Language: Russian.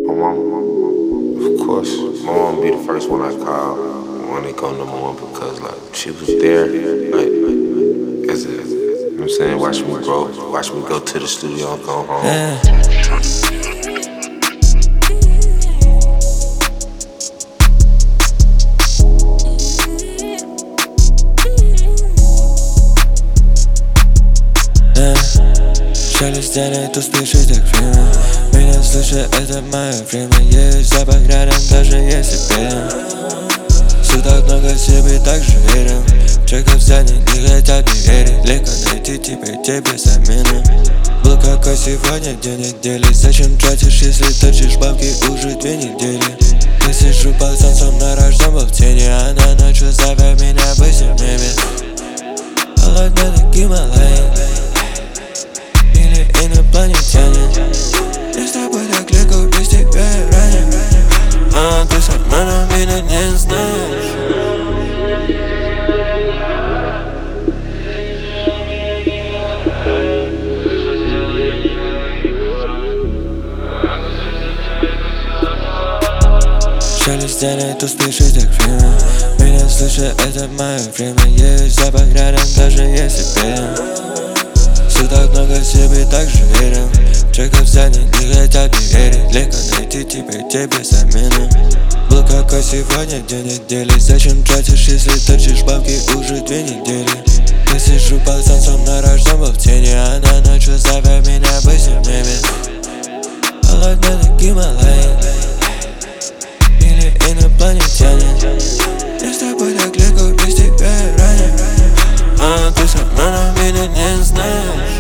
My mom, of course, my mom be the first one I call when they go #1 because like she was there, like as a, you know what I'm saying, watch me grow, watch me go to the studio and go home. Yeah. Шелест делает, успешит так время. Меня слышит, это мое время. Есть запах рядом, даже если пьян. Все так много себе, так же верим. Чеков взять не хотят не верить. Легко найти теперь тебе замену. Был какой сегодня день недели. Зачем тратишь, если точишь бабки уже 2 недели? Я сижу под солнцем на рожден был в тени. Она ночью зовет меня быть в небе. Холодный Гималай или инопланетянин. Я с тобой так легко, без тебя ранен. А ты со мной, но меня не знаешь. Шелест делает, успешит так время. Меня слышит, это мое время. Есть запах рядом, даже если пьян. Все так много себе, так же верим. Чеков взять не хотят не верить. Легко найти теперь тебе замену. Был какой сегодня день недели. Зачем тратишь, если точишь бабки уже 2 недели? Я сижу под солнцем на рожден был в тени. Она ночью зовет меня быть в небе. Холодный Гималай или инопланетянин. Я с тобой так легко, без тебя ранен. А ты со мной, но меня не знаешь.